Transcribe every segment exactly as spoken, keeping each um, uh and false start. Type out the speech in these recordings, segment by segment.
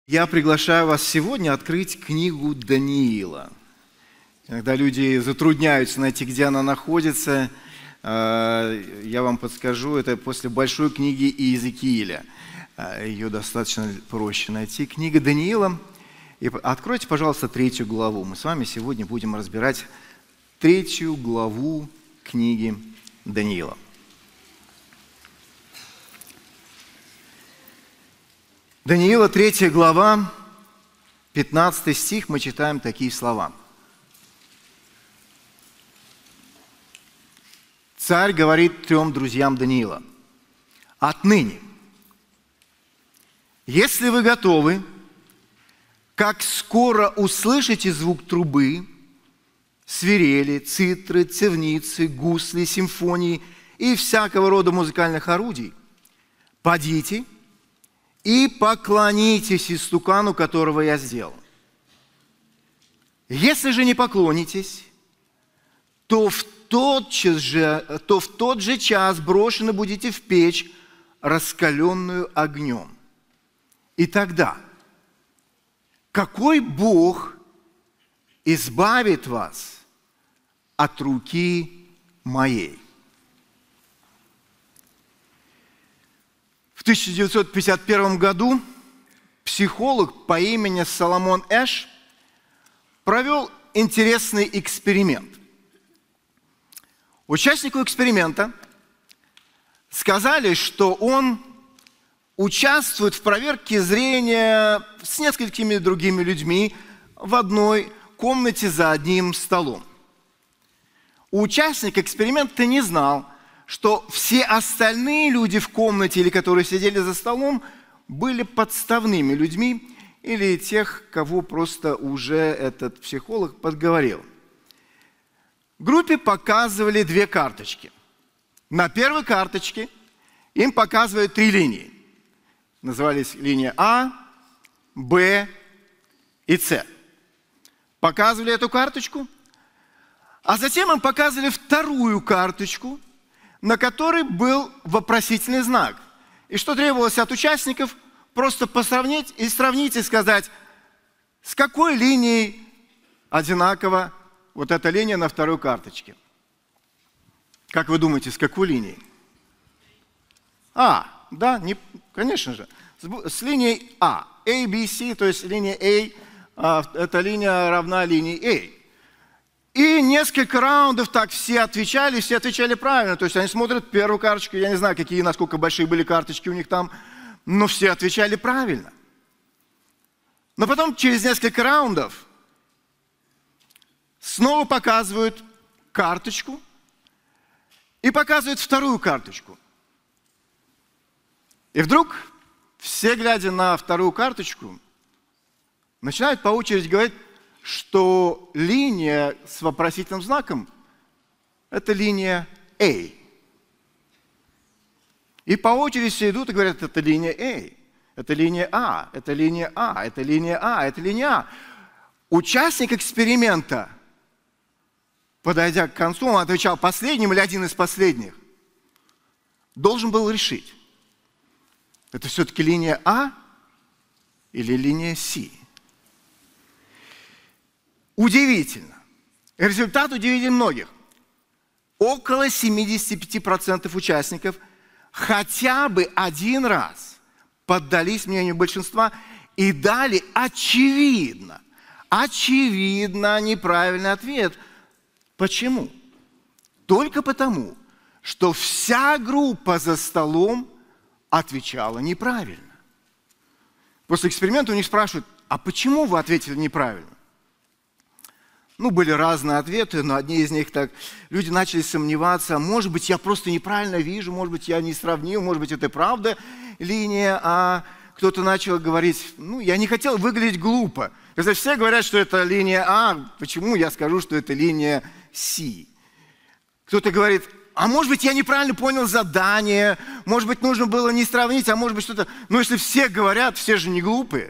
Я приглашаю вас сегодня открыть книгу Даниила. Иногда люди затрудняются найти, где она находится. Я вам подскажу, это после большой книги Иезекииля. Ее достаточно проще найти. Книга Даниила. И откройте, пожалуйста, третью главу. Мы с вами сегодня будем разбирать третью главу книги Даниила. Даниила, третья глава, пятнадцатый стих, мы читаем такие слова. Царь говорит трем друзьям Даниила: «Отныне, если вы готовы, как скоро услышите звук трубы, свирели, цитры, цевницы, гусли, симфонии и всякого рода музыкальных орудий, подите и поклонитесь истукану, которого я сделал. Если же не поклонитесь, то в тот же, то в тот же час брошены будете в печь, раскаленную огнем. И тогда какой Бог избавит вас от руки моей?» В тысяча девятьсот пятьдесят первом году психолог по имени Соломон Эш провел интересный эксперимент. Участнику эксперимента сказали, что он участвует в проверке зрения с несколькими другими людьми в одной комнате за одним столом. Участник эксперимента не знал, что все остальные люди в комнате или которые сидели за столом были подставными людьми или тех, кого просто уже этот психолог подговорил. Группе показывали две карточки. На первой карточке им показывают три линии. Назывались линия А, Б и С. Показывали эту карточку, а затем им показывали вторую карточку, на которой был вопросительный знак. И что требовалось от участников? Просто посравнить и сравнить и сказать, с какой линией одинаково вот эта линия на второй карточке. Как вы думаете, с какой линией? А, да, не, конечно же, с, с линией А. A, B, C, то есть линия А, эта линия равна линии A. И несколько раундов так все отвечали, все отвечали правильно. То есть они смотрят первую карточку, я не знаю, какие, насколько большие были карточки у них там, но все отвечали правильно. Но потом через несколько раундов снова показывают карточку и показывают вторую карточку. И вдруг все, глядя на вторую карточку, начинают по очереди говорить, что линия с вопросительным знаком – это линия A. И по очереди все идут и говорят, это линия A, это линия А, это линия А, это линия А, это линия А. Участник эксперимента, подойдя к концу, он отвечал последним или один из последних, должен был решить, это все-таки линия А или линия С. Удивительно. Результат удивил многих. Около семьдесят пять процентов участников хотя бы один раз поддались мнению большинства и дали очевидно, очевидно неправильный ответ. Почему? Только потому, что вся группа за столом отвечала неправильно. После эксперимента у них спрашивают, а почему вы ответили неправильно? Ну, были разные ответы, но одни из них так, люди начали сомневаться, может быть, я просто неправильно вижу, может быть, я не сравнил, может быть, это правда линия, а кто-то начал говорить, ну, я не хотел выглядеть глупо. Если все говорят, что это линия А, почему я скажу, что это линия С? Кто-то говорит, а может быть, я неправильно понял задание, может быть, нужно было не сравнить, а может быть, что-то... Но если все говорят, все же не глупые.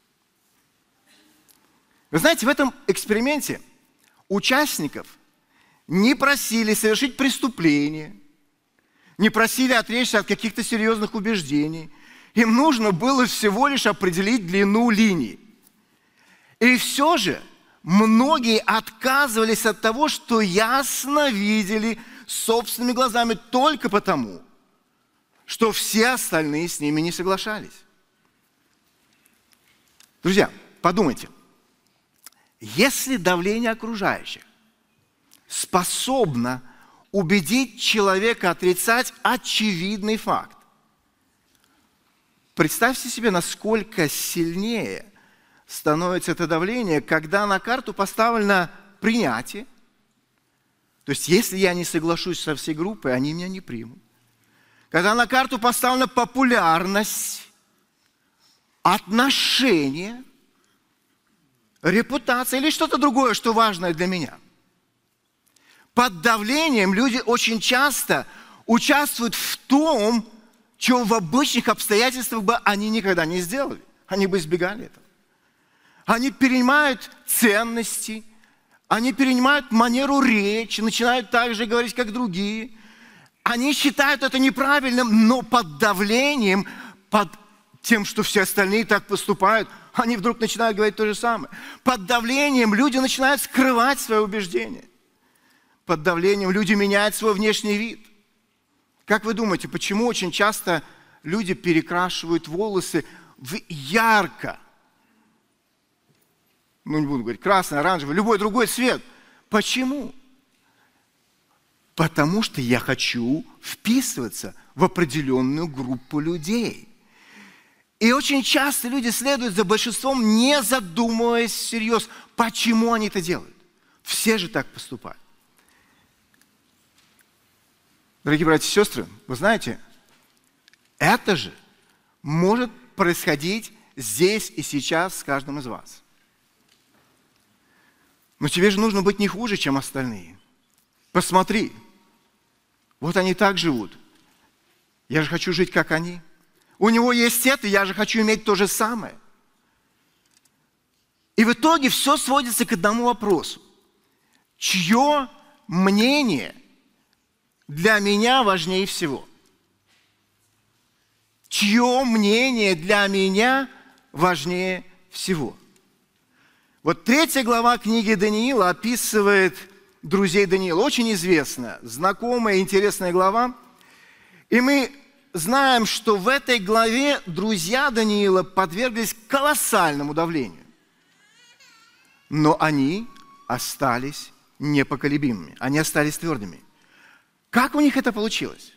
Вы знаете, в этом эксперименте участников не просили совершить преступление, не просили отречься от каких-то серьезных убеждений, Им нужно было всего лишь определить длину линии. И все же многие отказывались от того, что ясно видели собственными глазами только потому, что все остальные с ними не соглашались. Друзья, подумайте, если давление окружающих способно убедить человека отрицать очевидный факт, представьте себе, насколько сильнее становится это давление, когда на карту поставлено принятие. То есть, если я не соглашусь со всей группой, они меня не примут. Когда на карту поставлена популярность, отношения, репутация или что-то другое, что важное для меня. Под давлением люди очень часто участвуют в том, чего в обычных обстоятельствах бы они никогда не сделали. Они бы избегали этого. Они перенимают ценности, они перенимают манеру речи, начинают так же говорить, как другие. Они считают это неправильным, но под давлением, под тем, что все остальные так поступают, они вдруг начинают говорить то же самое. Под давлением люди начинают скрывать свои убеждения. Под давлением люди меняют свой внешний вид. Как вы думаете, почему очень часто люди перекрашивают волосы в ярко, ну не буду говорить, красный, оранжевый, любой другой цвет? Почему? Потому что я хочу вписываться в определенную группу людей. И очень часто люди следуют за большинством, не задумываясь всерьез, почему они это делают. Все же так поступают. Дорогие братья и сестры, вы знаете, это же может происходить здесь и сейчас с каждым из вас. Но тебе же нужно быть не хуже, чем остальные. Посмотри, вот они так живут. Я же хочу жить, как они. У него есть это, я же хочу иметь то же самое. И в итоге все сводится к одному вопросу. Чье мнение для меня важнее всего? Чье мнение для меня важнее всего? Вот третья глава книги Даниила описывает друзей Даниила. Очень известная, знакомая, интересная глава. И мы знаем, что в этой главе друзья Даниила подверглись колоссальному давлению. Но они остались непоколебимыми. Они остались твердыми. Как у них это получилось?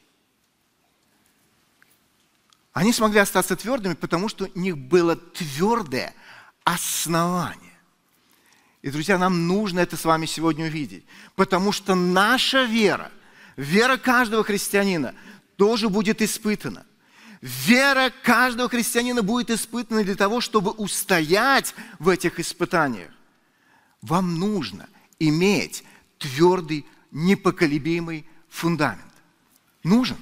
Они смогли остаться твердыми, потому что у них было твердое основание. И, друзья, нам нужно это с вами сегодня увидеть. Потому что наша вера, вера каждого христианина тоже будет испытана. Вера каждого христианина будет испытана для того, чтобы устоять в этих испытаниях. Вам нужно иметь твердый, непоколебимый фундамент. Нужен.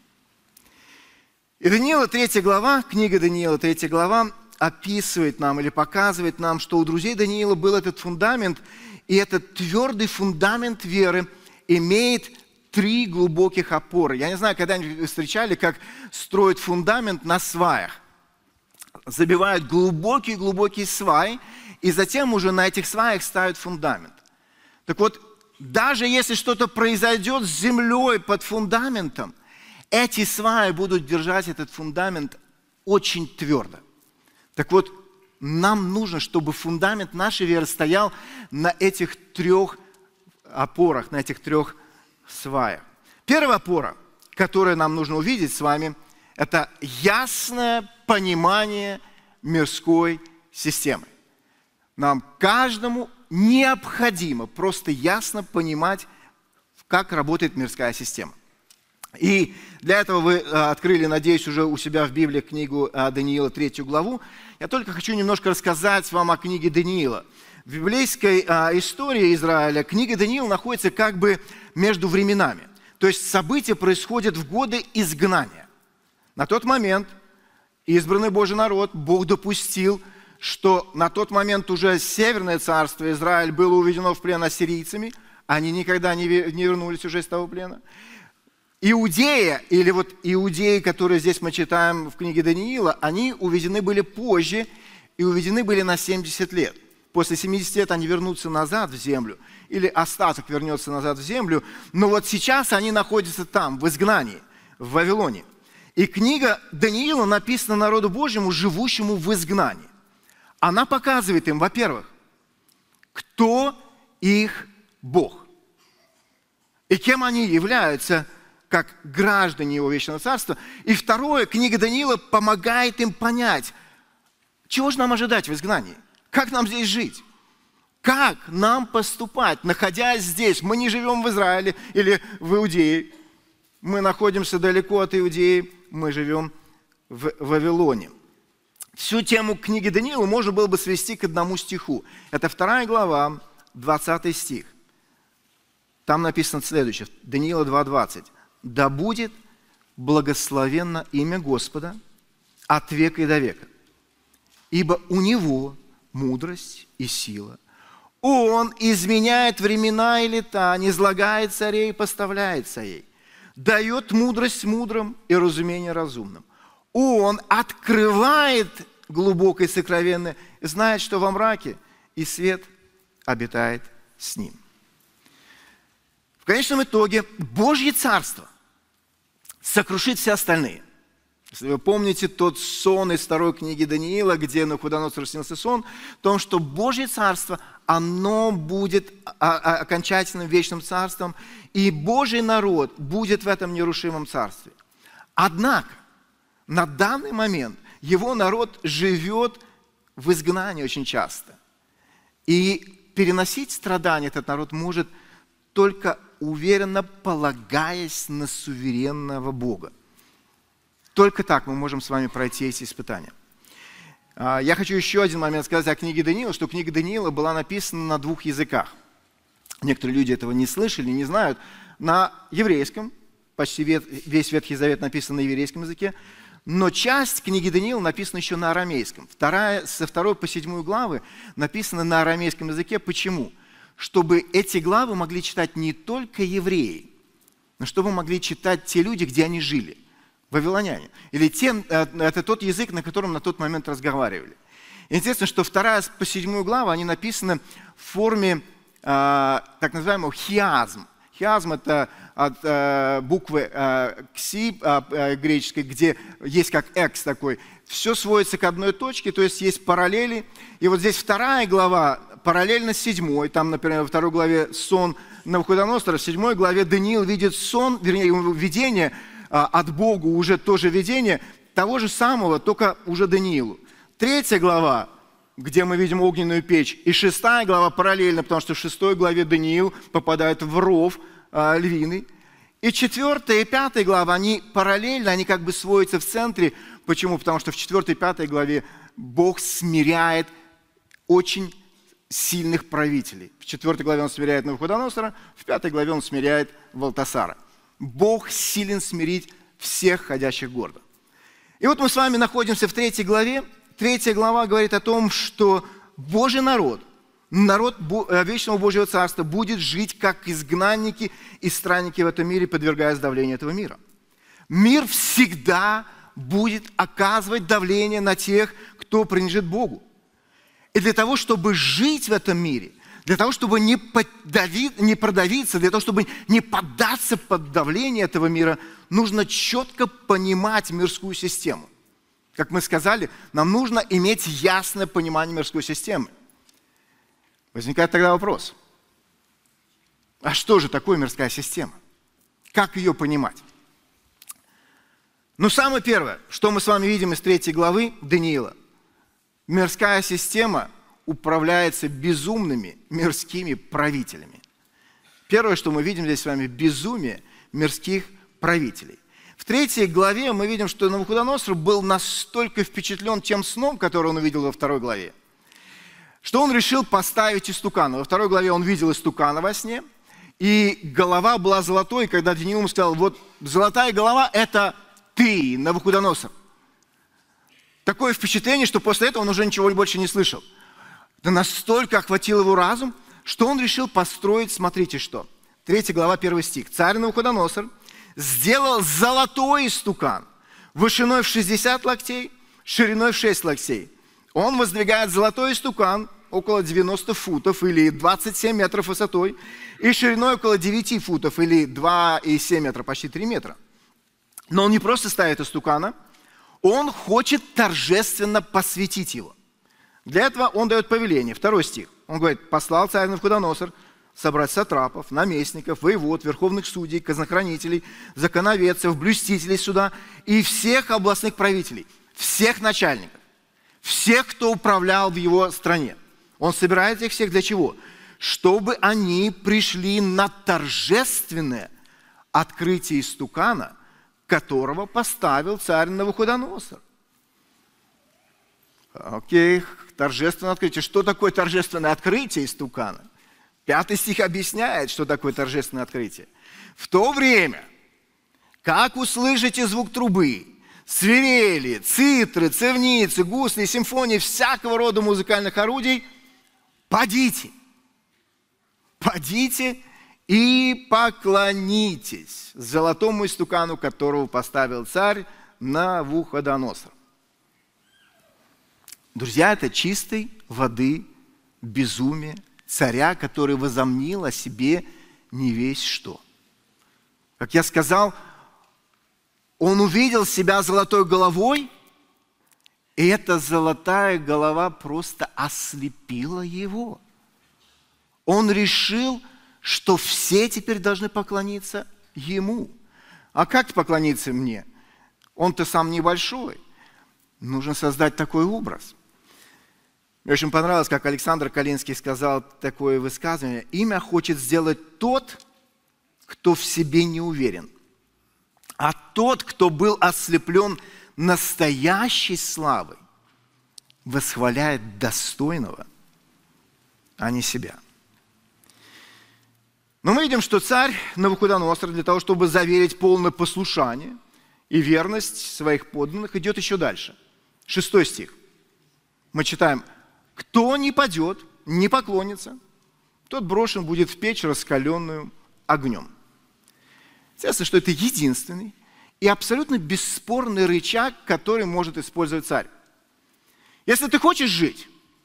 И Даниила, третья глава, книга Даниила, третья глава, описывает нам или показывает нам, что у друзей Даниила был этот фундамент, и этот твердый фундамент веры имеет три глубоких опоры. Я не знаю, когда-нибудь вы встречали, как строят фундамент на сваях. Забивают глубокие-глубокие сваи, и затем уже на этих сваях ставят фундамент. Так вот, даже если что-то произойдет с землей под фундаментом, эти сваи будут держать этот фундамент очень твердо. Так вот, нам нужно, чтобы фундамент нашей веры стоял на этих трех опорах, на этих трех сваях. Первая опора, которую нам нужно увидеть с вами, это ясное понимание мирской системы. Нам каждому необходимо просто ясно понимать, как работает мирская система. И для этого вы открыли, надеюсь, уже у себя в Библии книгу Даниила, третью главу. Я только хочу немножко рассказать вам о книге Даниила. В библейской истории Израиля книга Даниила находится как бы между временами. То есть события происходят в годы изгнания. На тот момент избранный Божий народ, Бог допустил, что на тот момент уже Северное царство Израиль было уведено в плен ассирийцами. Они никогда не вернулись уже из того плена. Иудея, или вот иудеи, которые здесь мы читаем в книге Даниила, они уведены были позже и уведены были на семьдесят лет. После семидесяти лет они вернутся назад в землю, или остаток вернется назад в землю, но вот сейчас они находятся там, в изгнании, в Вавилоне. И книга Даниила написана народу Божьему, живущему в изгнании. Она показывает им, во-первых, кто их Бог. И кем они являются, как граждане Его Вечного Царства. И второе, книга Даниила помогает им понять, чего же нам ожидать в изгнании? Как нам здесь жить? Как нам поступать, находясь здесь? Мы не живем в Израиле или в Иудее. Мы находимся далеко от Иудеи, мы живем в Вавилоне. Всю тему книги Даниила можно было бы свести к одному стиху. Это вторая глава, двадцатый стих. Там написано следующее, Даниила два двадцать. «Да будет благословенно имя Господа от века и до века, ибо у Него мудрость и сила. Он изменяет времена и лета, низлагает царей и поставляет царей, дает мудрость мудрым и разумение разумным. Он открывает глубокое и сокровенное, знает, что во мраке, и свет обитает с ним». В конечном итоге Божье Царство сокрушит все остальные. Если вы помните тот сон из второй книги Даниила, где Навуходоносору снился сон, о том, что Божье Царство, оно будет окончательным вечным царством, и Божий народ будет в этом нерушимом царстве. Однако, на данный момент его народ живет в изгнании очень часто. И переносить страдания этот народ может только уверенно полагаясь на суверенного Бога. Только так мы можем с вами пройти эти испытания. Я хочу еще один момент сказать о книге Даниила, что книга Даниила была написана на двух языках. Некоторые люди этого не слышали, не знают. На еврейском, почти весь Ветхий Завет написан на еврейском языке, но часть книги Даниила написана еще на арамейском. Вторая, со второй по седьмую главы написана на арамейском языке. Почему? Чтобы эти главы могли читать не только евреи, но чтобы могли читать те люди, где они жили, вавилоняне. Или те, это тот язык, на котором на тот момент разговаривали. Интересно, что вторая по седьмую главу, они написаны в форме э, так называемого хиазм. Хиазм – это от э, буквы э, кси э, греческой, где есть как экс такой. Все сводится к одной точке, то есть есть параллели. И вот здесь вторая глава параллельно седьмой. Там, например, во второй главе сон Навуходоносора, в седьмой главе Даниил видит сон, вернее, видение э, от Бога, уже тоже видение того же самого, только уже Даниилу. Третья глава, где мы видим огненную печь, и шестая глава параллельно, потому что в шестой главе Даниил попадает в ров э, львиный. И четвертая и пятая глава, они параллельно, они как бы сводятся в центре. Почему? Потому что в четвертой и пятой главе Бог смиряет очень сильных правителей. В четвертой главе Он смиряет Навуходоносора, в пятой главе Он смиряет Валтасара. Бог силен смирить всех ходящих гордо. И вот мы с вами находимся в третьей главе. Третья глава говорит о том, что Божий народ, народ вечного Божьего Царства будет жить как изгнанники и странники в этом мире, подвергаясь давлению этого мира. Мир всегда будет оказывать давление на тех, кто принадлежит Богу. И для того, чтобы жить в этом мире, для того, чтобы не, поддави, не продавиться, для того, чтобы не поддаться под давление этого мира, нужно четко понимать мирскую систему. Как мы сказали, нам нужно иметь ясное понимание мирской системы. Возникает тогда вопрос, а что же такое мирская система? Как ее понимать? Ну, самое первое, что мы с вами видим из третьей главы Даниила. Мирская система управляется безумными мирскими правителями. Первое, что мы видим здесь с вами, безумие мирских правителей. В третьей главе мы видим, что Навуходоносор был настолько впечатлен тем сном, который он увидел во второй главе, что он решил поставить истукана. Во второй главе он видел истукана во сне, и голова была золотой, и когда Даниил ему сказал, вот золотая голова – это ты, Навуходоносор. Такое впечатление, что после этого он уже ничего больше не слышал. Да настолько охватил его разум, что он решил построить, смотрите что, третья глава, первый стих. «Царь Навуходоносор сделал золотой истукан, вышиной в шестьдесят локтей, шириной в шесть локтей. Он воздвигает золотой истукан около девяноста футов или двадцать семь метров высотой и шириной около девяти футов или два и семь метра, почти три метра. Но он не просто ставит истукана, он хочет торжественно посвятить его. Для этого он дает повеление. Второй стих. Он говорит: послал царь Навуходоносор собрать сатрапов, наместников, воевод, верховных судей, казнохранителей, законоведцев, блюстителей суда и всех областных правителей, всех начальников, всех, кто управлял в его стране. Он собирает их всех для чего? Чтобы они пришли на торжественное открытие истукана, которого поставил царь Навуходоносор. Окей, торжественное открытие. Что такое торжественное открытие истукана? Пятый стих объясняет, что такое торжественное открытие. В то время, как услышите звук трубы, свирели, цитры, цевницы, гусли, симфонии, всякого рода музыкальных орудий, падите, падите и поклонитесь золотому истукану, которого поставил царь Навуходоносор. Друзья, это чистой воды безумие царя, который возомнил о себе не весь что. Как я сказал, он увидел себя золотой головой, и эта золотая голова просто ослепила его. Он решил, что все теперь должны поклониться ему. А как поклониться мне? Он-то сам небольшой. Нужно создать такой образ. Мне очень понравилось, как Александр Калинский сказал такое высказывание: имя хочет сделать тот, кто в себе не уверен, а тот, кто был ослеплен настоящей славой, восхваляет достойного, а не себя. Но мы видим, что царь Навуходоносор для того, чтобы заверить полное послушание и верность своих подданных, идет еще дальше. Шестой стих. Мы читаем: «Кто не падет, не поклонится, тот брошен будет в печь, раскаленную огнем». Естественно, что это единственный и абсолютно бесспорный рычаг, который может использовать царь. Если ты хочешь жить,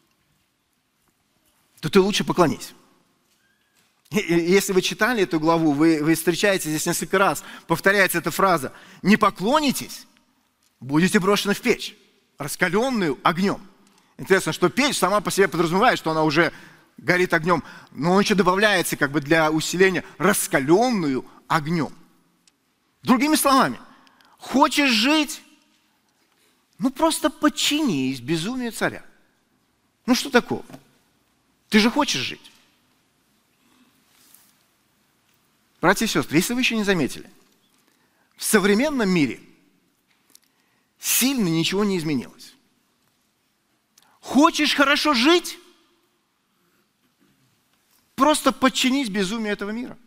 то ты лучше поклонись. Если вы читали эту главу, вы, вы встречаете здесь несколько раз, повторяется эта фраза: «Не поклонитесь, будете брошены в печь, раскаленную огнем». Интересно, что печь сама по себе подразумевает, что она уже горит огнем, но он еще добавляется как бы для усиления: раскаленную огнем. Другими словами, хочешь жить? Ну просто подчинись безумию царя. Ну что такого? Ты же хочешь жить. Братья и сестры, если вы еще не заметили, в современном мире сильно ничего не изменилось. Хочешь хорошо жить? Просто подчинись безумию этого мира.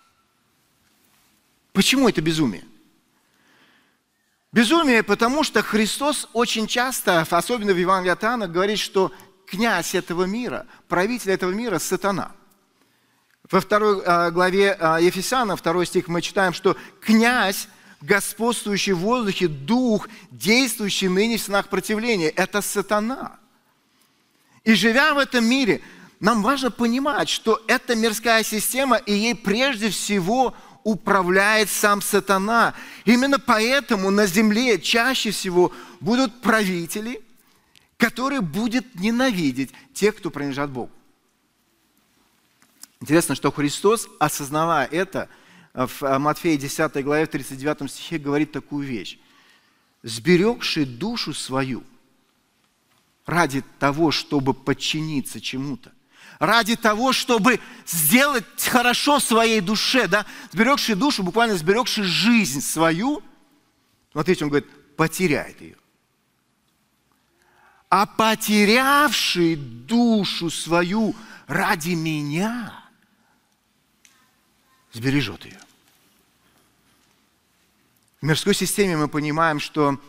Почему это безумие? Безумие, потому что Христос очень часто, особенно в Евангелии от Иоанна, говорит, что князь этого мира, правитель этого мира – сатана. Во второй главе Ефесянам, второй стих, мы читаем, что князь, господствующий в воздухе, дух, действующий ныне в сынах противления – это сатана. И живя в этом мире, нам важно понимать, что это мирская система, и ей прежде всего управляет сам сатана. Именно поэтому на земле чаще всего будут правители, которые будут ненавидеть тех, кто принадлежат Богу. Интересно, что Христос, осознавая это, в Матфея десятой главе, в тридцать девятом стихе говорит такую вещь: «Сберегший душу свою ради того, чтобы подчиниться чему-то, ради того, чтобы сделать хорошо своей душе, да, сберегший душу, буквально сберегший жизнь свою», смотрите, он говорит, потеряет ее. «А потерявший душу свою ради меня сбережет ее». В мирской системе мы понимаем, что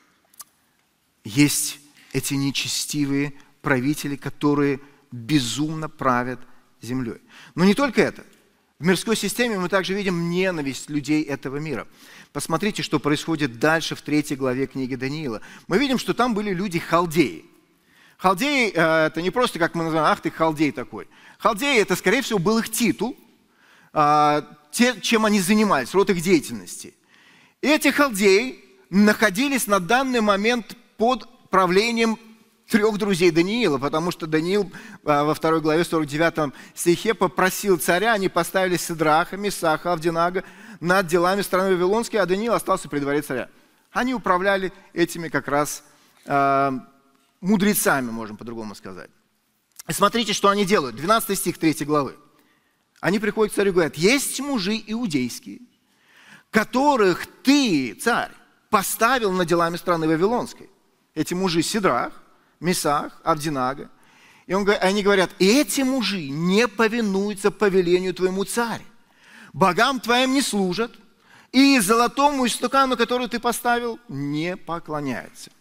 есть эти нечестивые правители, которые безумно правят землей. Но не только это. В мирской системе мы также видим ненависть людей этого мира. Посмотрите, что происходит дальше в третьей главе книги Даниила. Мы видим, что там были люди-халдеи. Халдеи – это не просто, как мы называем, ах ты халдей такой. Халдеи – это, скорее всего, был их титул, те, чем они занимались, род их деятельности. И эти халдеи находились на данный момент под правлением трех друзей Даниила, потому что Даниил во второй главе сорок девятом стихе попросил царя, они поставили Сидраха, Месаха, Авдинага над делами страны Вавилонской, а Даниил остался при дворе царя. Они управляли этими как раз э, мудрецами, можем по-другому сказать. И смотрите, что они делают. двенадцатый стих третьей главы. Они приходят к царю и говорят: есть мужи иудейские, которых ты, царь, поставил над делами страны Вавилонской. Эти мужи Сидрах, Месах, Авдинага. И он, они говорят: эти мужи не повинуются повелению твоему, царь. Богам твоим не служат, и золотому истукану, который ты поставил, не поклоняются.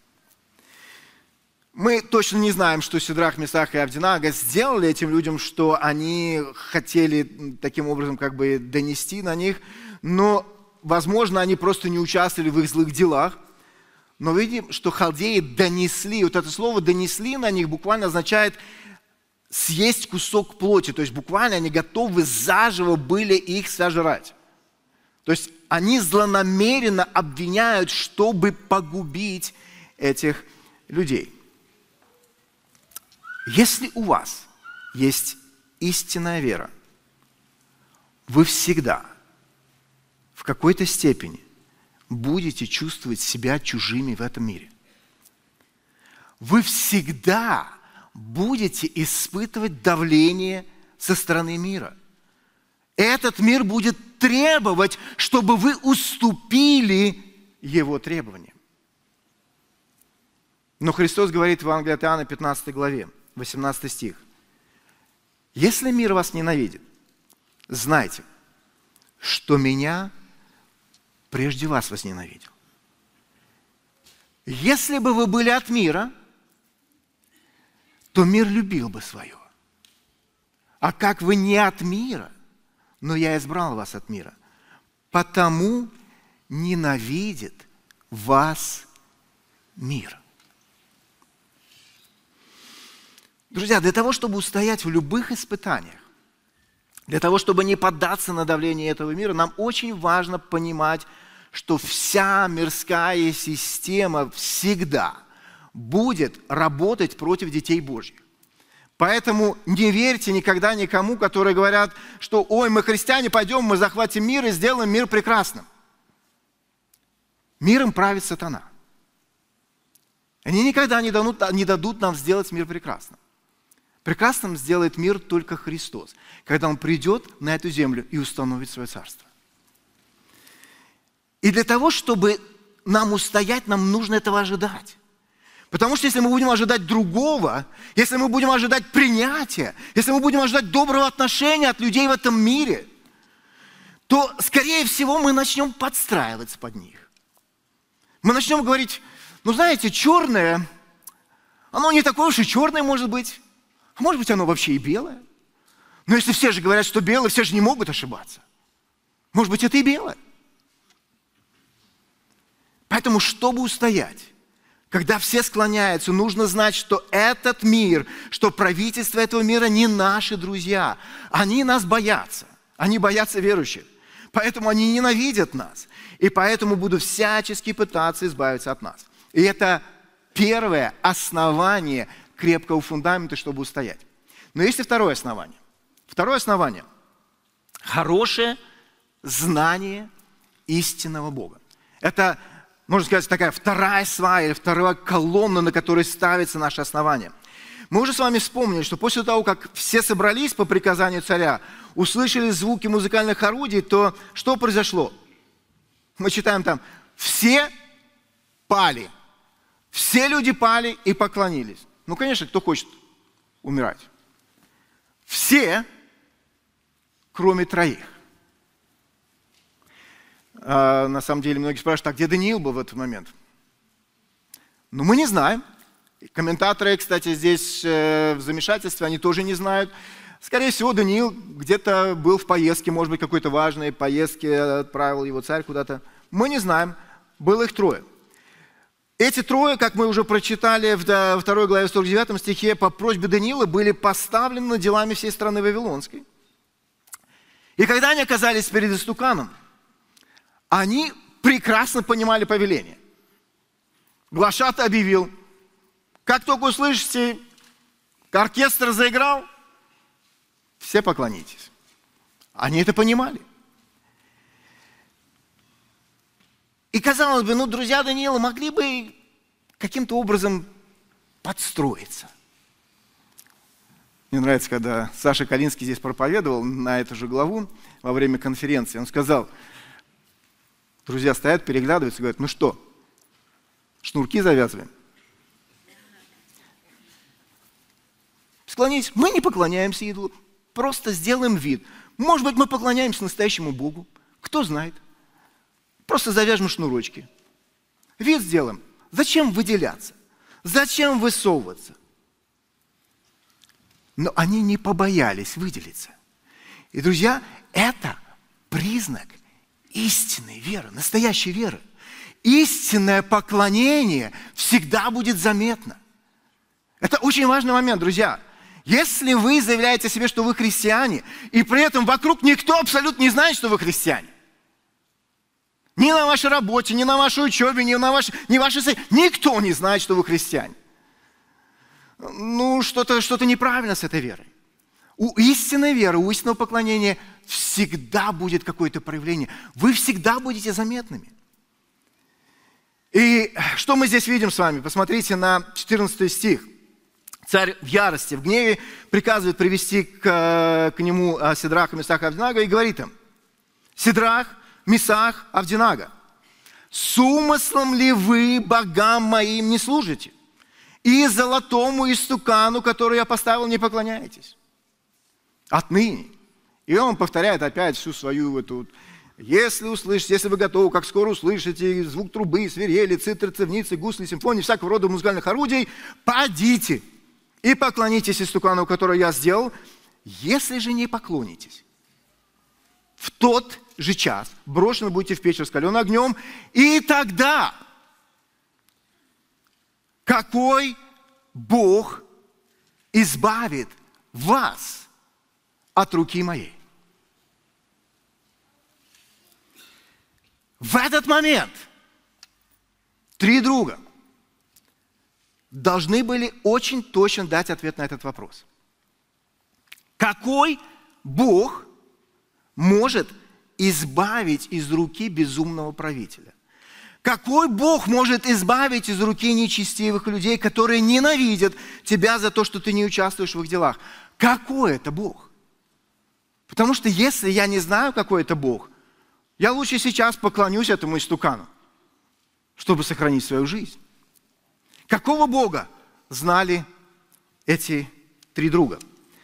Мы точно не знаем, что Сидрах, Месах и Авдинага сделали этим людям, что они хотели таким образом как бы донести на них, но, возможно, они просто не участвовали в их злых делах. Но видим, что халдеи донесли, вот это слово «донесли» на них буквально означает съесть кусок плоти, то есть буквально они готовы заживо были их сожрать. То есть они злонамеренно обвиняют, чтобы погубить этих людей. Если у вас есть истинная вера, вы всегда в какой-то степени будете чувствовать себя чужими в этом мире. Вы всегда будете испытывать давление со стороны мира. Этот мир будет требовать, чтобы вы уступили его требованиям. Но Христос говорит в Евангелии от Иоанна, пятнадцатой главе, восемнадцатый стих. Если мир вас ненавидит, знайте, что меня прежде вас возненавидел. Если бы вы были от мира, то мир любил бы свое. А как вы не от мира, но я избрал вас от мира, потому ненавидит вас мир. Друзья, для того, чтобы устоять в любых испытаниях, для того, чтобы не поддаться на давление этого мира, нам очень важно понимать, что вся мирская система всегда будет работать против детей Божьих. Поэтому не верьте никогда никому, которые говорят, что «Ой, мы христиане, пойдем, мы захватим мир и сделаем мир прекрасным». Миром правит сатана. Они никогда не дадут, не дадут нам сделать мир прекрасным. Прекрасным сделает мир только Христос, когда Он придет на эту землю и установит свое царство. И для того, чтобы нам устоять, нам нужно этого ожидать. Потому что если мы будем ожидать другого, если мы будем ожидать принятия, если мы будем ожидать доброго отношения от людей в этом мире, то, скорее всего, мы начнем подстраиваться под них. Мы начнем говорить: ну, знаете, черное, оно не такое уж и черное может быть. А может быть, оно вообще и белое. Но если все же говорят, что белое, все же не могут ошибаться. Может быть, это и белое. Поэтому, чтобы устоять, когда все склоняются, нужно знать, что этот мир, что правительство этого мира не наши друзья. Они нас боятся. Они боятся верующих. Поэтому они ненавидят нас. И поэтому будут всячески пытаться избавиться от нас. И это первое основание крепкого фундамента, чтобы устоять. Но есть и второе основание. Второе основание – хорошее знание истинного Бога. Это, можно сказать, такая вторая свая или вторая колонна, на которой ставится наше основание. Мы уже с вами вспомнили, что после того, как все собрались по приказанию царя, услышали звуки музыкальных орудий, то что произошло? Мы читаем там: все пали. Все люди пали и поклонились. Ну, конечно, кто хочет умирать? Все, кроме троих. А, на самом деле, многие спрашивают: а где Даниил был в этот момент? Ну, мы не знаем. Комментаторы, кстати, здесь э, в замешательстве, они тоже не знают. Скорее всего, Даниил где-то был в поездке, может быть, какой-то важной поездке, отправил его царь куда-то. Мы не знаем, было их трое. Эти трое, как мы уже прочитали в второй главе сорок девятом стихе, по просьбе Даниила были поставлены над делами всей страны Вавилонской. И когда они оказались перед истуканом, они прекрасно понимали повеление. Глашатай объявил, как только услышите, оркестр заиграл, все поклонитесь. Они это понимали. И казалось бы, ну, друзья Даниила могли бы каким-то образом подстроиться. Мне нравится, когда Саша Калинский здесь проповедовал на эту же главу во время конференции. Он сказал, друзья стоят, переглядываются, говорят, ну что, шнурки завязываем? Склонитесь. Мы не поклоняемся идолу, просто сделаем вид. Может быть, мы поклоняемся настоящему Богу. Кто знает. Просто завяжем шнурочки. Вид сделаем. Зачем выделяться? Зачем высовываться? Но они не побоялись выделиться. И, друзья, это признак истинной веры, настоящей веры. Истинное поклонение всегда будет заметно. Это очень важный момент, друзья. Если вы заявляете о себе, что вы христиане, и при этом вокруг никто абсолютно не знает, что вы христиане, ни на вашей работе, ни на вашей учебе, ни на вашей, ни вашей... Никто не знает, что вы христиане. Ну, что-то, что-то неправильно с этой верой. У истинной веры, у истинного поклонения всегда будет какое-то проявление. Вы всегда будете заметными. И что мы здесь видим с вами? Посмотрите на четырнадцатый стих. Царь в ярости, в гневе приказывает привести к, к нему Сидраха, Месаха и Авдинага и говорит им, Сидрах, Месах, Авдинага, с умыслом ли вы богам моим не служите? И золотому истукану, который я поставил, не поклоняетесь? Отныне. И он повторяет опять всю свою эту... Если услышите, если вы готовы, как скоро услышите звук трубы, свирели, цитры, цевницы, гусли, симфонии, всякого рода музыкальных орудий, падите и поклонитесь истукану, который я сделал. Если же не поклонитесь, в тот же час брошены будете в печь, раскаленную огнем, и тогда какой Бог избавит вас от руки моей? В этот момент три друга должны были очень точно дать ответ на этот вопрос. Какой Бог может избавить из руки безумного правителя? Какой Бог может избавить из руки нечестивых людей, которые ненавидят тебя за то, что ты не участвуешь в их делах? Какой это Бог? Потому что если я не знаю, какой это Бог, я лучше сейчас поклонюсь этому истукану, чтобы сохранить свою жизнь. Какого Бога знали эти три друга?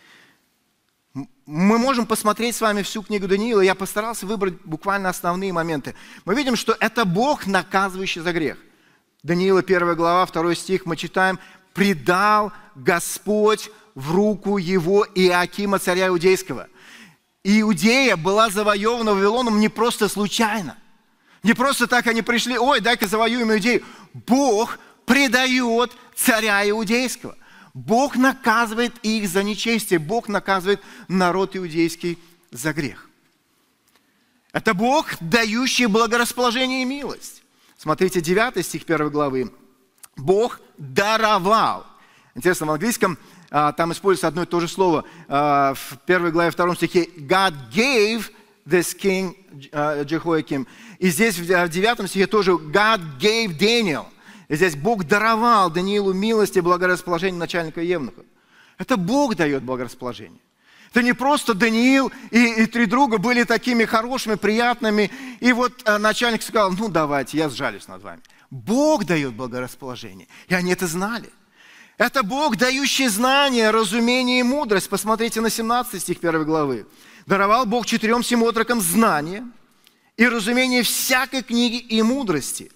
Мы можем посмотреть с вами всю книгу Даниила. Я постарался выбрать буквально основные моменты. Мы видим, что это Бог, наказывающий за грех. Даниила первая глава, второй стих, мы читаем, «Предал Господь в руку его Иоакима, царя Иудейского». Иудея была завоевана Вавилоном не просто случайно. Не просто так они пришли, ой, дай-ка завоюем Иудею. Бог предает царя Иудейского. Бог наказывает их за нечестие. Бог наказывает народ иудейский за грех. Это Бог, дающий благорасположение и милость. Смотрите, девятый стих первой главы. Бог даровал. Интересно, в английском там используется одно и то же слово. В первой главе, втором стихе God gave this king Jehoiakim. И здесь в девятом стихе тоже God gave Daniel. И здесь Бог даровал Даниилу милость и благорасположение начальника евнуха. Это Бог дает благорасположение. Это не просто Даниил и, и три друга были такими хорошими, приятными. И вот начальник сказал, ну давайте, я сжалюсь над вами. Бог дает благорасположение. И они это знали. Это Бог, дающий знания, разумение и мудрость. Посмотрите на семнадцатый стих первой главы. Даровал Бог четырем сим отрокам знания и разумение всякой книги и мудрости.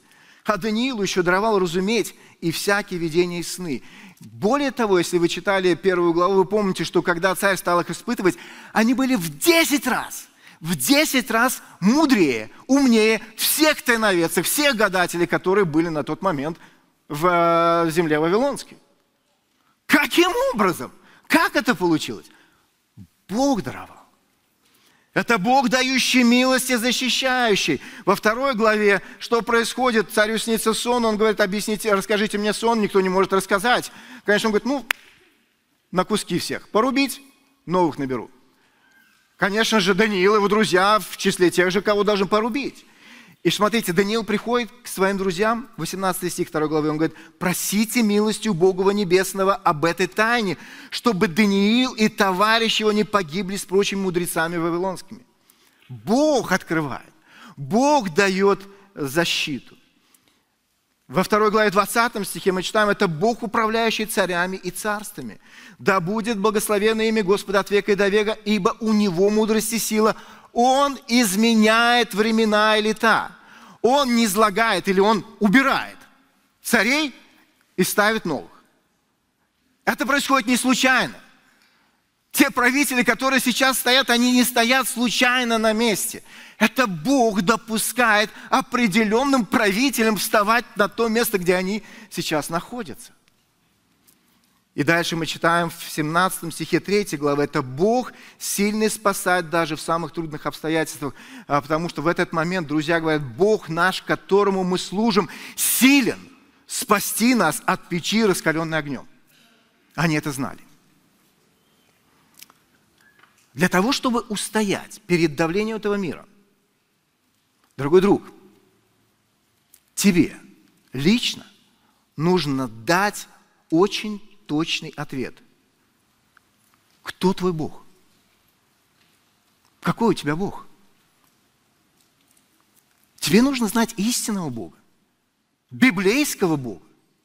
А Даниилу еще даровал разуметь и всякие видения и сны. Более того, если вы читали первую главу, вы помните, что когда царь стал их испытывать, они были в десять раз, в десять раз мудрее, умнее всех тайноведцев, всех гадателей, которые были на тот момент в земле Вавилонской. Каким образом? Как это получилось? Бог даровал. Это Бог, дающий милость и защищающий. Во второй главе, что происходит? Царю снится сон, он говорит, объясните, расскажите мне сон, никто не может рассказать. Конечно, он говорит, ну, на куски всех. Порубить, новых наберу. Конечно же, Даниил и его друзья в числе тех же, кого должен порубить. И смотрите, Даниил приходит к своим друзьям, восемнадцатый стих второй главы, он говорит, просите милостью Бога Небесного об этой тайне, чтобы Даниил и товарищи его не погибли с прочими мудрецами вавилонскими. Бог открывает, Бог дает защиту. Во второй главе двадцатом стихе мы читаем, это Бог, управляющий царями и царствами. Да будет благословенно имя Господа от века и до века, ибо у Него мудрость и сила. Он изменяет времена и лета. Он не излагает или Он убирает царей и ставит новых. Это происходит не случайно. Те правители, которые сейчас стоят, они не стоят случайно на месте. Это Бог допускает определенным правителям вставать на то место, где они сейчас находятся. И дальше мы читаем в семнадцатом стихе третьей главы, это Бог сильный спасает даже в самых трудных обстоятельствах, потому что в этот момент, друзья говорят, Бог наш, которому мы служим, силен спасти нас от печи, раскаленной огнем. Они это знали. Для того, чтобы устоять перед давлением этого мира, дорогой друг, тебе лично нужно дать очень точный ответ. Кто твой Бог? Какой у тебя Бог? Тебе нужно знать истинного Бога, библейского Бога.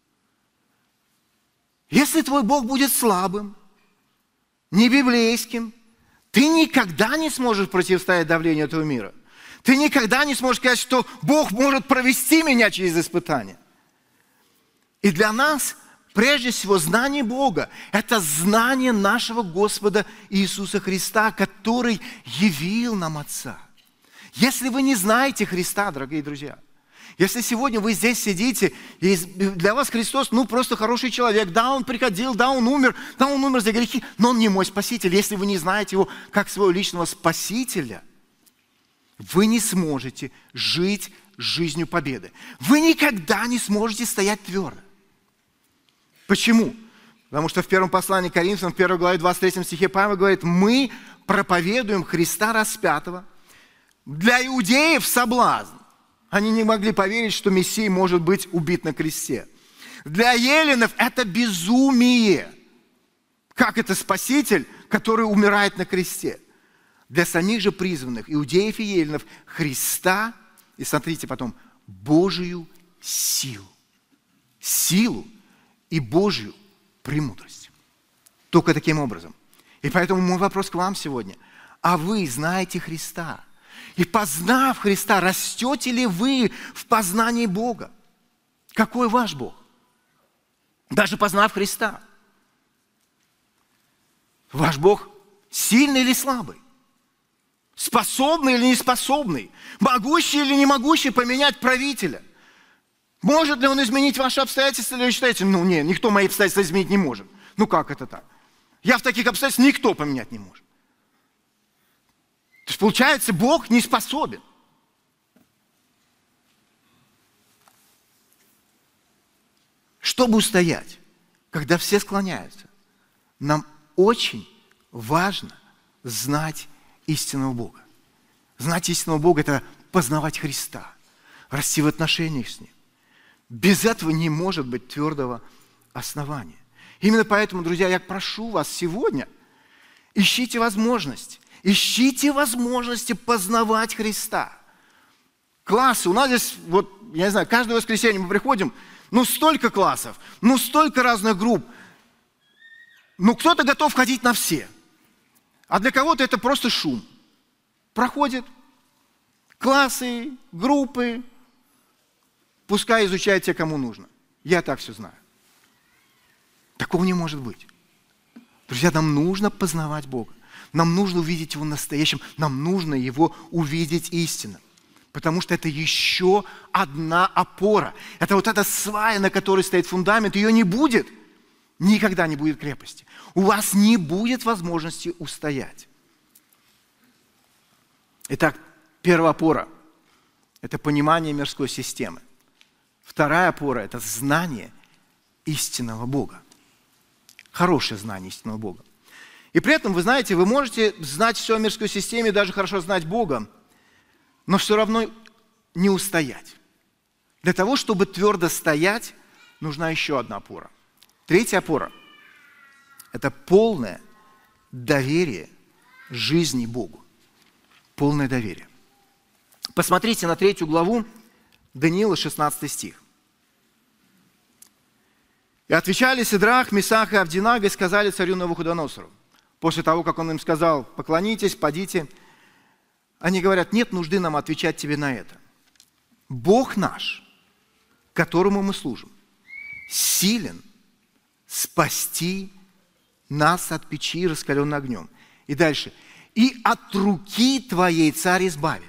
Если твой Бог будет слабым, не библейским, ты никогда не сможешь противостоять давлению этого мира. Ты никогда не сможешь сказать, что Бог может провести меня через испытания. И для нас, прежде всего, знание Бога – это знание нашего Господа Иисуса Христа, который явил нам Отца. Если вы не знаете Христа, дорогие друзья, если сегодня вы здесь сидите, и для вас Христос, ну, просто хороший человек, да, Он приходил, да, Он умер, да, Он умер за грехи, но Он не мой Спаситель. Если вы не знаете Его как своего личного Спасителя, вы не сможете жить жизнью победы. Вы никогда не сможете стоять твердо. Почему? Потому что в первом послании к Коринфянам, в первой главе, двадцать третьем стихе Павел говорит, мы проповедуем Христа распятого, для иудеев соблазн. Они не могли поверить, что Мессия может быть убит на кресте. Для еленов это безумие. Как это Спаситель, который умирает на кресте? Для самих же призванных, иудеев и еленов, Христа, и смотрите потом, Божию силу. Силу и Божью премудрость. Только таким образом. И поэтому мой вопрос к вам сегодня. А вы знаете Христа? И познав Христа, растете ли вы в познании Бога? Какой ваш Бог? Даже познав Христа. Ваш Бог сильный или слабый? Способный или неспособный? Могущий или не могущий поменять правителя? Может ли он изменить ваши обстоятельства, или вы считаете, ну нет, никто мои обстоятельства изменить не может? Ну как это так? Я в таких обстоятельствах никто поменять не может. То есть, получается, Бог не способен. Чтобы устоять, когда все склоняются, нам очень важно знать истинного Бога. Знать истинного Бога – это познавать Христа, расти в отношениях с Ним. Без этого не может быть твердого основания. Именно поэтому, друзья, я прошу вас сегодня, ищите возможность, ищите возможности познавать Христа. Классы, у нас здесь, вот, я не знаю, каждое воскресенье мы приходим, ну столько классов, ну столько разных групп. Ну кто-то готов ходить на все, а для кого-то это просто шум. Проходит классы, группы, пускай изучают те, кому нужно. Я так все знаю. Такого не может быть. Друзья, нам нужно познавать Бога. Нам нужно увидеть Его настоящим. Нам нужно Его увидеть истинно. Потому что это еще одна опора. Это вот эта свая, на которой стоит фундамент. Ее не будет. Никогда не будет крепости. У вас не будет возможности устоять. Итак, первая опора – это понимание мирской системы. Вторая опора – это знание истинного Бога. Хорошее знание истинного Бога. И при этом, вы знаете, вы можете знать все о мирской системе, даже хорошо знать Бога, но все равно не устоять. Для того, чтобы твердо стоять, нужна еще одна опора. Третья опора – это полное доверие жизни Богу. Полное доверие. Посмотрите на третью главу Даниила, шестнадцатый стих. «И отвечали Сидрах, Месах и Авдинага и сказали царю Навуходоносору». После того, как он им сказал: «Поклонитесь, падите», они говорят: «Нет нужды нам отвечать тебе на это. Бог наш, которому мы служим, силен спасти нас от печи, раскаленной огнем». И дальше. «И от руки твоей царь избавит.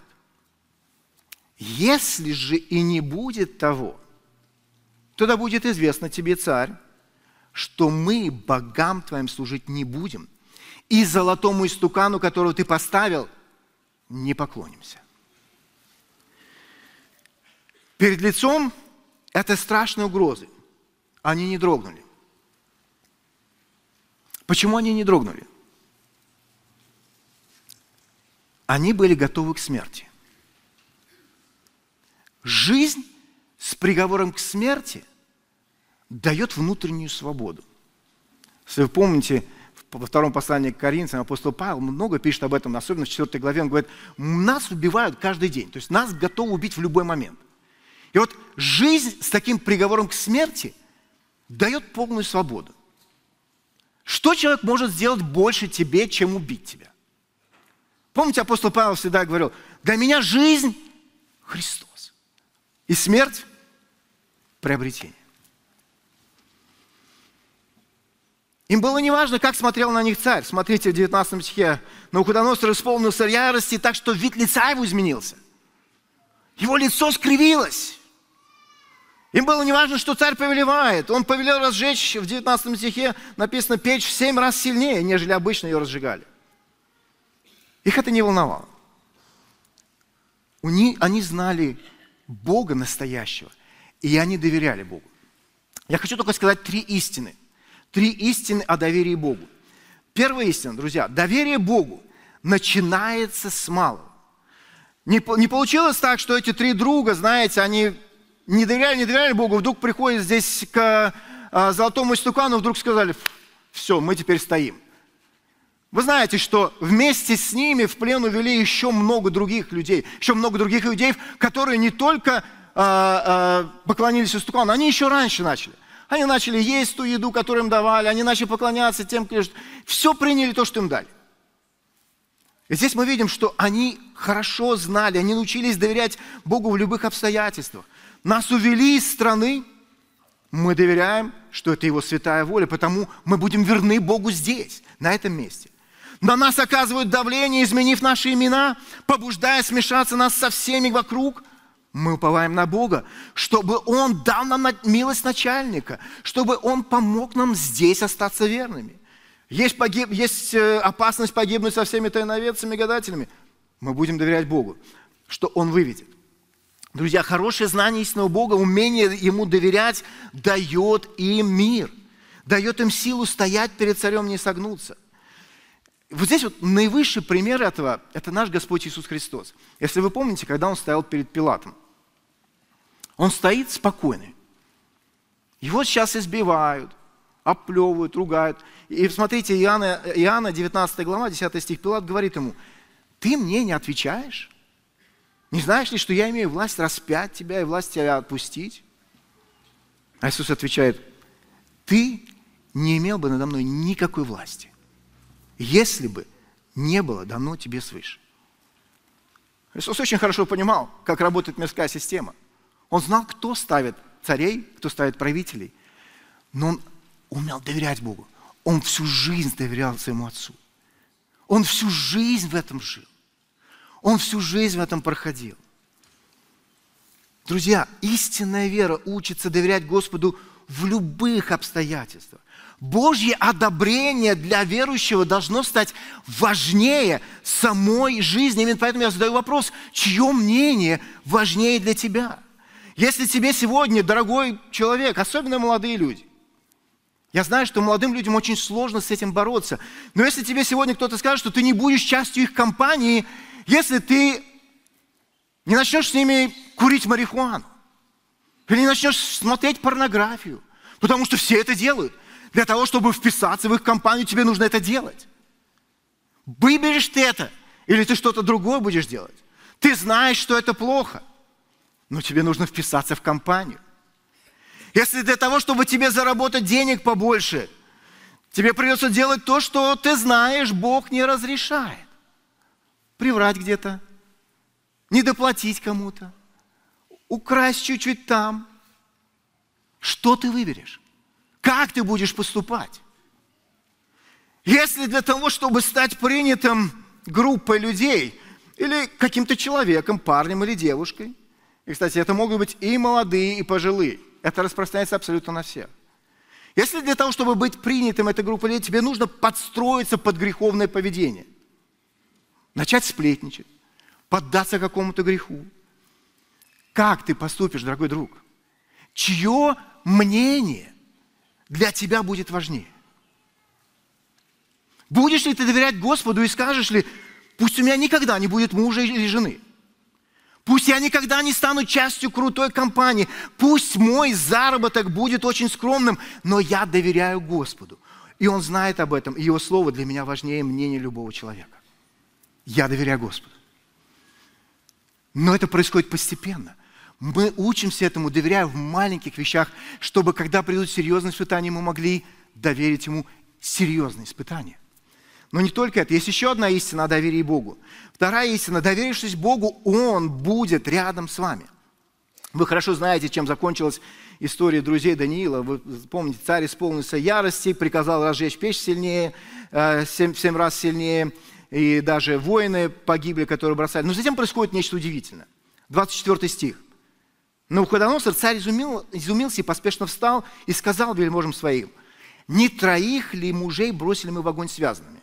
Если же и не будет того, тогда будет известно тебе, царь, что мы богам твоим служить не будем, и золотому истукану, которого ты поставил, не поклонимся». Перед лицом этой страшной угрозы они не дрогнули. Почему они не дрогнули? Они были готовы к смерти. Жизнь с приговором к смерти дает внутреннюю свободу. Если вы помните, во втором послании к Коринфянам апостол Павел много пишет об этом, особенно в четвёртой главе, он говорит: нас убивают каждый день, то есть нас готовы убить в любой момент. И вот жизнь с таким приговором к смерти дает полную свободу. Что человек может сделать больше тебе, чем убить тебя? Помните, апостол Павел всегда говорил: для меня жизнь – Христос, и смерть – приобретение. Им было неважно, как смотрел на них царь. Смотрите, в девятнадцатом стихе. Навуходоносор исполнился ярости так, что вид лица его изменился. Его лицо скривилось. Им было неважно, что царь повелевает. Он повелел разжечь, в девятнадцатом стихе написано, печь в семь раз сильнее, нежели обычно ее разжигали. Их это не волновало. Они знали Бога настоящего, и они доверяли Богу. Я хочу только сказать три истины. Три истины о доверии Богу. Первая истина, друзья, доверие Богу начинается с малого. Не, не получилось так, что эти три друга, знаете, они не доверяли, не доверяли Богу, вдруг приходят здесь к а, золотому истукану, вдруг сказали: все, мы теперь стоим. Вы знаете, что вместе с ними в плен увели еще много других людей, еще много других иудеев, которые не только а, а, поклонились истукану, они еще раньше начали. Они начали есть ту еду, которую им давали, они начали поклоняться тем, кто... Все приняли то, что им дали. И здесь мы видим, что они хорошо знали, они научились доверять Богу в любых обстоятельствах. Нас увели из страны, мы доверяем, что это Его святая воля, потому мы будем верны Богу здесь, на этом месте. На нас оказывают давление, изменив наши имена, побуждая смешаться нас со всеми вокруг. Мы уповаем на Бога, чтобы Он дал нам милость начальника, чтобы Он помог нам здесь остаться верными. Есть, погиб... Есть опасность погибнуть со всеми тайноведцами и гадателями. Мы будем доверять Богу, что Он выведет. Друзья, хорошее знание истинного Бога, умение Ему доверять, дает им мир, дает им силу стоять перед царем, не согнуться. Вот здесь вот наивысший пример этого – это наш Господь Иисус Христос. Если вы помните, когда Он стоял перед Пилатом, Он стоит спокойный. Его сейчас избивают, оплевывают, ругают. И смотрите, Иоанна, Иоанна девятнадцатая глава, десятый стих, Пилат говорит ему: ты мне не отвечаешь? Не знаешь ли, что я имею власть распять тебя и власть тебя отпустить? А Иисус отвечает: ты не имел бы надо мной никакой власти, если бы не было дано тебе свыше. Иисус очень хорошо понимал, как работает мирская система. Он знал, кто ставит царей, кто ставит правителей. Но он умел доверять Богу. Он всю жизнь доверял своему отцу. Он всю жизнь в этом жил. Он всю жизнь в этом проходил. Друзья, истинная вера учится доверять Господу в любых обстоятельствах. Божье одобрение для верующего должно стать важнее самой жизни. Именно поэтому я задаю вопрос, чье мнение важнее для тебя? Если тебе сегодня, дорогой человек, особенно молодые люди, я знаю, что молодым людям очень сложно с этим бороться, но если тебе сегодня кто-то скажет, что ты не будешь частью их компании, если ты не начнешь с ними курить марихуану, или не начнешь смотреть порнографию, потому что все это делают. Для того, чтобы вписаться в их компанию, тебе нужно это делать. Выберешь ты это, или ты что-то другое будешь делать. Ты знаешь, что это плохо, но тебе нужно вписаться в компанию. Если для того, чтобы тебе заработать денег побольше, тебе придется делать то, что ты знаешь, Бог не разрешает. Приврать где-то, недоплатить кому-то, украсть чуть-чуть там. Что ты выберешь? Как ты будешь поступать? Если для того, чтобы стать принятым группой людей, или каким-то человеком, парнем или девушкой, и, кстати, это могут быть и молодые, и пожилые, это распространяется абсолютно на всех. Если для того, чтобы быть принятым этой группой людей, тебе нужно подстроиться под греховное поведение, начать сплетничать, поддаться какому-то греху, как ты поступишь, дорогой друг? Чье мнение для тебя будет важнее? Будешь ли ты доверять Господу и скажешь ли, пусть у меня никогда не будет мужа или жены, пусть я никогда не стану частью крутой компании, пусть мой заработок будет очень скромным, но я доверяю Господу. И Он знает об этом, и Его Слово для меня важнее мнения любого человека. Я доверяю Господу. Но это происходит постепенно. Мы учимся этому, доверяя в маленьких вещах, чтобы, когда придут серьезные испытания, мы могли доверить Ему серьезные испытания. Но не только это. Есть еще одна истина о доверии Богу. Вторая истина. Доверившись Богу, Он будет рядом с вами. Вы хорошо знаете, чем закончилась история друзей Даниила. Вы помните, царь исполнился ярости, приказал разжечь печь сильнее, семь, семь раз сильнее, и даже воины погибли, которые бросали. Но затем происходит нечто удивительное. двадцать четвёртый стих. Навуходоносор, царь изумил, изумился и поспешно встал и сказал вельможам своим: не троих ли мужей бросили мы в огонь связанными?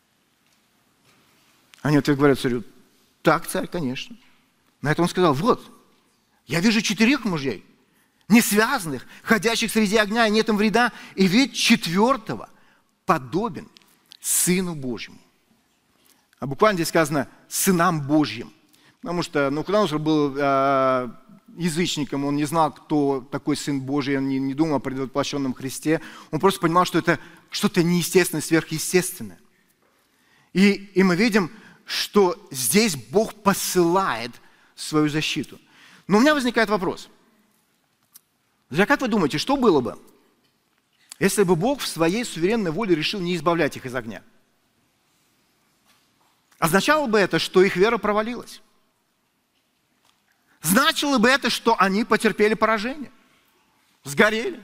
Они ответ говорят царю: так, царь, конечно. На это он сказал: вот, я вижу четырех мужей, не связанных, ходящих среди огня, и нет им вреда, и вид четвертого подобен Сыну Божьему. А буквально здесь сказано «сынам Божьим», потому что Навуходоносор был э, язычником, он не знал, кто такой Сын Божий, он не, не думал о предвоплощенном Христе, он просто понимал, что это что-то неестественное, сверхъестественное. И, и мы видим, что здесь Бог посылает свою защиту. Но у меня возникает вопрос. Друзья, как вы думаете, что было бы, если бы Бог в своей суверенной воле решил не избавлять их из огня? Означало бы это, что их вера провалилась? Значило бы это, что они потерпели поражение? Сгорели?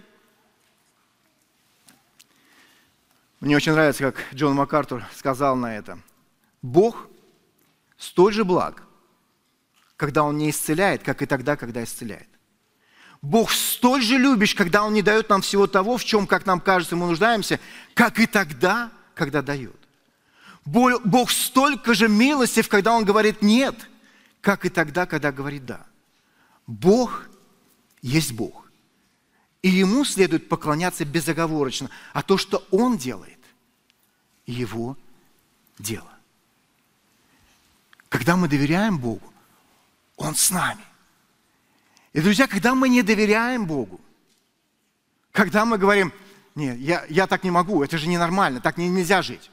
Мне очень нравится, как Джон МакАртур сказал на это. Бог столь же благ, когда Он не исцеляет, как и тогда, когда исцеляет. Бог столь же любящ, когда Он не дает нам всего того, в чем, как нам кажется, мы нуждаемся, как и тогда, когда дает. Бог столько же милостив, когда Он говорит «нет», как и тогда, когда говорит «да». Бог есть Бог. И Ему следует поклоняться безоговорочно. А то, что Он делает, Его дело. Когда мы доверяем Богу, Он с нами. И, друзья, когда мы не доверяем Богу, когда мы говорим: нет, я, я так не могу, это же ненормально, так не, нельзя жить.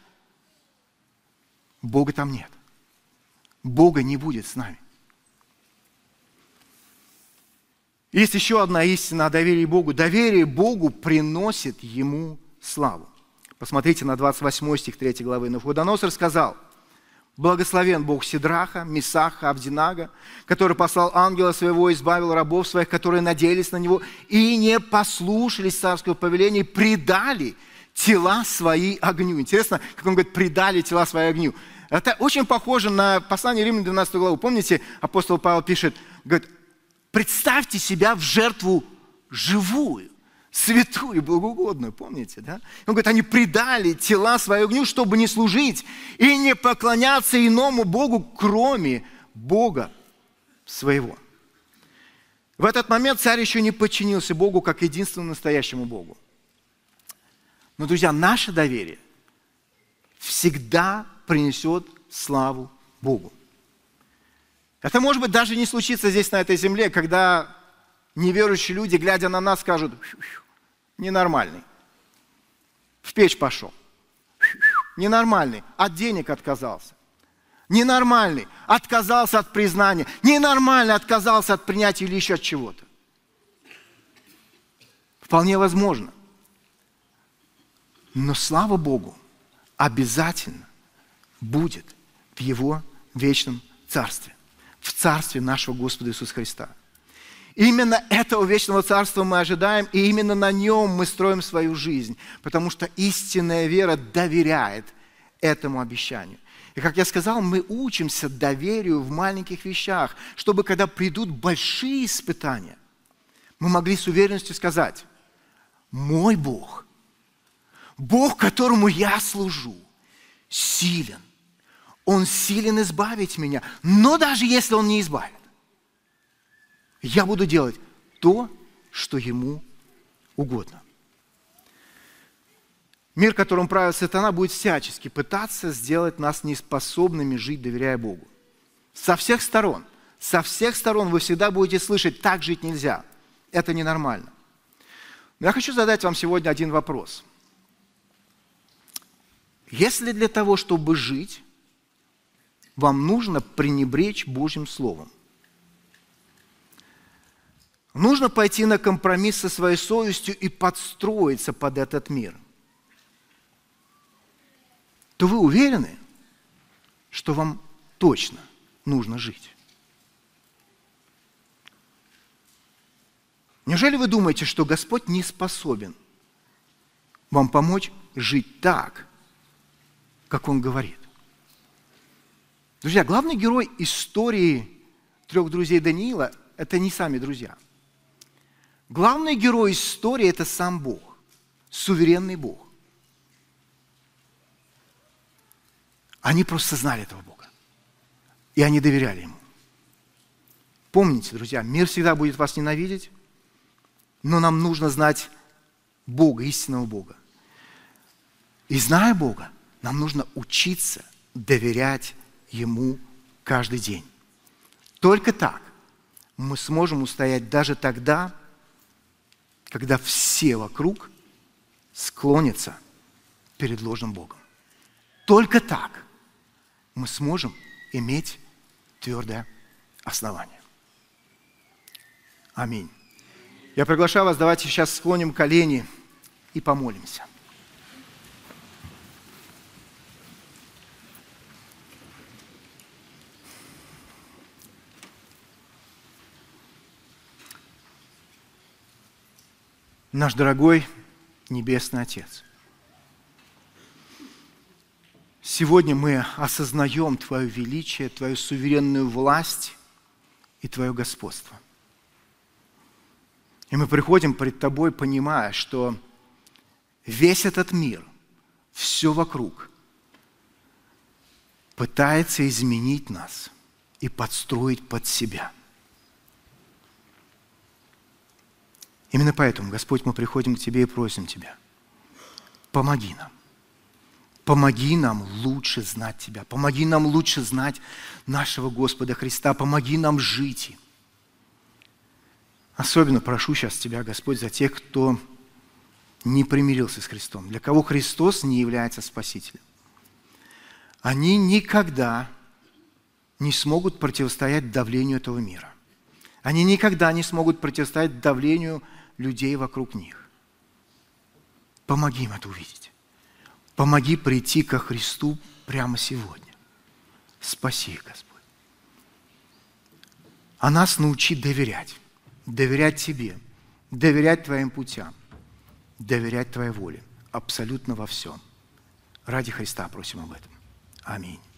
Бога там нет. Бога не будет с нами. Есть еще одна истина о доверии Богу. Доверие Богу приносит Ему славу. Посмотрите на двадцать восьмой стих третьей главы. Навуходоносор сказал: Благословен Бог Сидраха, Месаха, Авдинага, который послал ангела своего и избавил рабов своих, которые надеялись на него и не послушались царского повеления, и предали тела свои огню. Интересно, как он говорит, предали тела свои огню. Это очень похоже на послание Римлянам двенадцатую главу. Помните, апостол Павел пишет, говорит, представьте себя в жертву живую, святую, благоугодную, помните, да? Он говорит, они предали тела свои огню, чтобы не служить и не поклоняться иному Богу, кроме Бога своего. В этот момент царь еще не подчинился Богу как единственному настоящему Богу. Но, друзья, наше доверие всегда принесет славу Богу. Это, может быть, даже не случится здесь, на этой земле, когда неверующие люди, глядя на нас, скажут, ненормальный, в печь пошел, ненормальный, от денег отказался, ненормальный, отказался от признания, ненормальный, отказался от принятия или еще от чего-то. Вполне возможно. Но слава Богу обязательно будет в Его вечном Царстве, в Царстве нашего Господа Иисуса Христа. Именно этого вечного Царства мы ожидаем, и именно на нем мы строим свою жизнь, потому что истинная вера доверяет этому обещанию. И, как я сказал, мы учимся доверию в маленьких вещах, чтобы, когда придут большие испытания, мы могли с уверенностью сказать, мой Бог, Бог, которому я служу, силен. Он силен избавить меня, но даже если Он не избавит, я буду делать то, что Ему угодно. Мир, которым правит сатана, будет всячески пытаться сделать нас неспособными жить, доверяя Богу. Со всех сторон, со всех сторон вы всегда будете слышать, так жить нельзя, это ненормально. Но я хочу задать вам сегодня один вопрос. Если для того, чтобы жить, вам нужно пренебречь Божьим Словом, нужно пойти на компромисс со своей совестью и подстроиться под этот мир, то вы уверены, что вам точно нужно жить? Неужели вы думаете, что Господь не способен вам помочь жить так, как Он говорит? Друзья, главный герой истории трех друзей Даниила – это не сами друзья. Главный герой истории – это сам Бог, суверенный Бог. Они просто знали этого Бога, и они доверяли Ему. Помните, друзья, мир всегда будет вас ненавидеть, но нам нужно знать Бога, истинного Бога. И зная Бога, нам нужно учиться доверять Ему каждый день. Только так мы сможем устоять даже тогда, когда все вокруг склонятся перед ложным Богом. Только так мы сможем иметь твердое основание. Аминь. Я приглашаю вас, давайте сейчас склоним колени и помолимся. Наш дорогой Небесный Отец, сегодня мы осознаем Твое величие, Твою суверенную власть и Твое господство. И мы приходим пред Тобой, понимая, что весь этот мир, все вокруг пытается изменить нас и подстроить под себя. Именно поэтому, Господь, мы приходим к Тебе и просим Тебя, помоги нам. Помоги нам лучше знать Тебя. Помоги нам лучше знать нашего Господа Христа. Помоги нам жить им. Особенно прошу сейчас Тебя, Господь, за тех, кто не примирился с Христом, для кого Христос не является Спасителем. Они никогда не смогут противостоять давлению этого мира. Они никогда не смогут противостоять давлению людей вокруг них. Помоги им это увидеть. Помоги прийти ко Христу прямо сегодня. Спаси их, Господь. А нас научи доверять. Доверять Тебе. Доверять Твоим путям. Доверять Твоей воле. Абсолютно во всем. Ради Христа просим об этом. Аминь.